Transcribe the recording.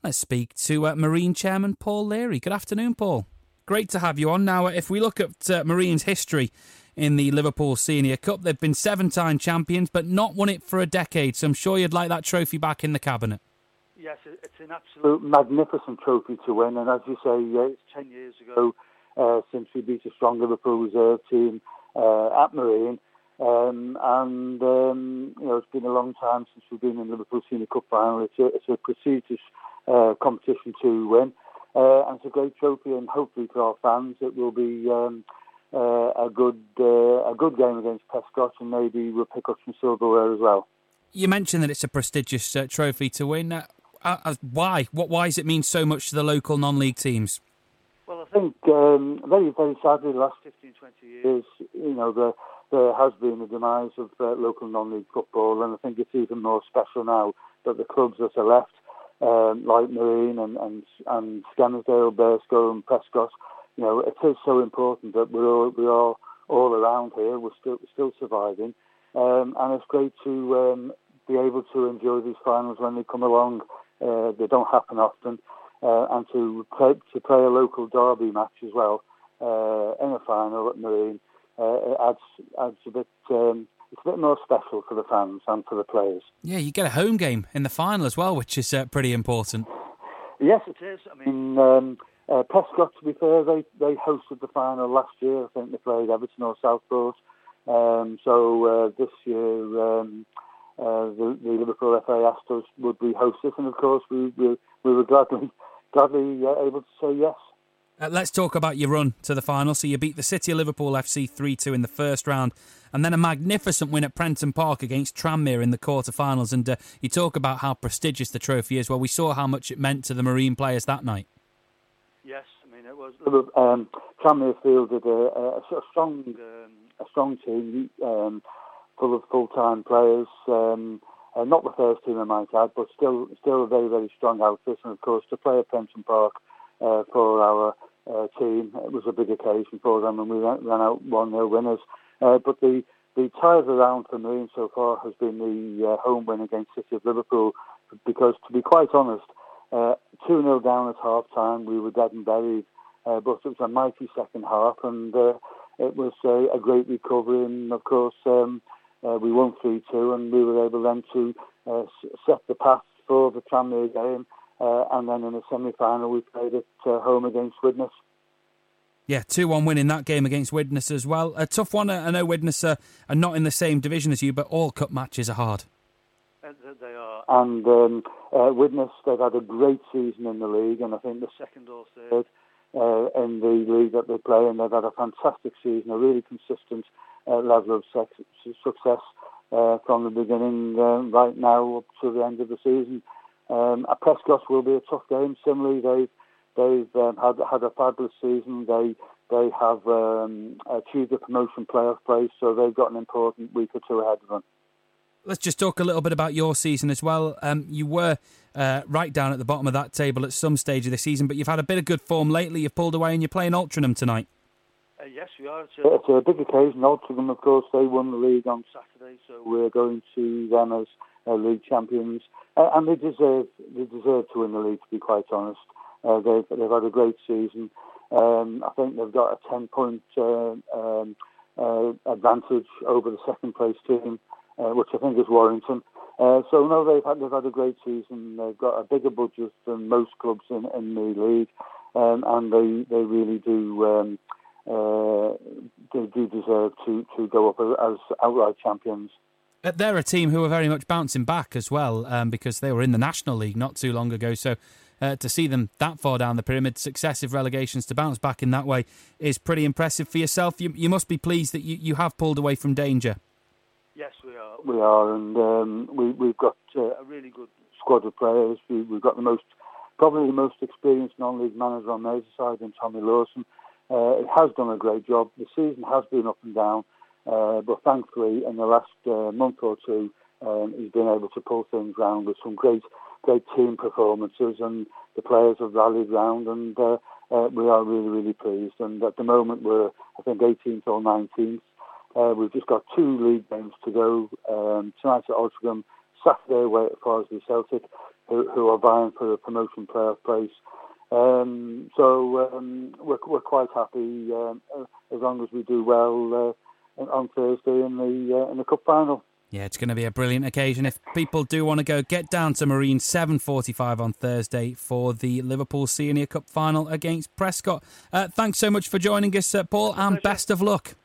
Let's speak to Marine Chairman Paul Leary. Good afternoon, Paul. Great to have you on. Now, if we look at Marine's history in the Liverpool Senior Cup, they've been 7-time champions, but not won it for a decade, so I'm sure you'd like that trophy back in the cabinet. Yes, it's an absolute magnificent trophy to win, and as you say, it's 10 years ago since we beat a strong Liverpool reserve team at Marine, it's been a long time since we've been in the Liverpool Senior Cup final. It's a prestigious competition to win, and it's a great trophy, and hopefully for our fans it will be a good game against Prescott, and maybe we'll pick up some silverware as well. You mentioned that it's a prestigious trophy to win. Why? Why does it mean so much to the local non-league teams? Well, I think very, very sadly, the last 15, 20 years, there has been a demise of local non-league football, and I think it's even more special now that the clubs that are left, like Marine and Skelmersdale, Burscough and Prescott, it is so important that we are all around here. We're still surviving, and it's great to be able to enjoy these finals when they come along. They don't happen often, and to play a local derby match as well in a final at Marine adds a bit. It's a bit more special for the fans and for the players. Yeah, you get a home game in the final as well, which is pretty important. Yes, it is. I mean, Prescott, to be fair, they hosted the final last year. I think they played Everton or Southport. So this year, the Liverpool FA asked us would we host it, and of course we were gladly able to say yes. Let's talk about your run to the final. So you beat the City of Liverpool FC 3-2 in the first round, and then a magnificent win at Prenton Park against Tranmere in the quarter-finals. And you talk about how prestigious the trophy is. Well, we saw how much it meant to the Marine players that night. Yes, I mean it was. Tranmere fielded a strong team full of full-time players. Not the first team I might add, but still a very, very strong outfit. And of course, to play at Prenton Park for our team, it was a big occasion for them, and we ran out 1-0 winners. But the tie of the round for Marine so far has been the home win against City of Liverpool, because to be quite honest, 2-0 down at half time, we were dead and buried, but it was a mighty second half, and it was a great recovery, and of course we won 3-2, and we were able then to set the path for the Tranmere game, and then in the semi-final we played at home against Widnes. Yeah, 2-1 win in that game against Widnes as well. A tough one. I know Widnes are not in the same division as you, but all cup matches are hard. They are. And Widnes, they've had a great season in the league, and I think the second or third in the league that they play, and they've had a fantastic season, a really consistent level of success from the beginning right now up to the end of the season. At Prescott will be a tough game. Similarly, they've had a fabulous season. They have achieved a promotion playoff place, so they've got an important week or two ahead of them. Let's just talk a little bit about your season as well. You were right down at the bottom of that table at some stage of the season, but you've had a bit of good form lately. You've pulled away and you're playing Altrincham tonight. Yes, we are. It's a big occasion. Altrincham, of course, they won the league on Saturday, so we're going to them as league champions, and they deserve to win the league. To be quite honest, they've had a great season. I think they've got a 10-point advantage over the second place team, which I think is Warrington. So no, they've had a great season. They've got a bigger budget than most clubs in the league, and they really do deserve to go up as outright champions. They're a team who are very much bouncing back as well, because they were in the National League not too long ago. So to see them that far down the pyramid, successive relegations, to bounce back in that way is pretty impressive for yourself. You must be pleased that you have pulled away from danger. Yes, we are, and we've got a really good squad of players. We've got probably the most experienced non-league manager on Merseyside in Tommy Lawson. He has done a great job. The season has been up and down, but thankfully in the last month or two he's been able to pull things round with some great team performances, and the players have rallied round, and we are really, really pleased. And at the moment we're, I think, 18th or 19th. We've just got 2 league games to go. Tonight at Altrincham, Saturday away at Farsley Celtic. who are vying for the promotion playoff place. So we're quite happy as long as we do well on Thursday in the cup final. Yeah, it's going to be a brilliant occasion. If people do want to go, get down to Marine 7:45 on Thursday for the Liverpool Senior Cup final against Prescott. Thanks so much for joining us, Paul, and best of luck.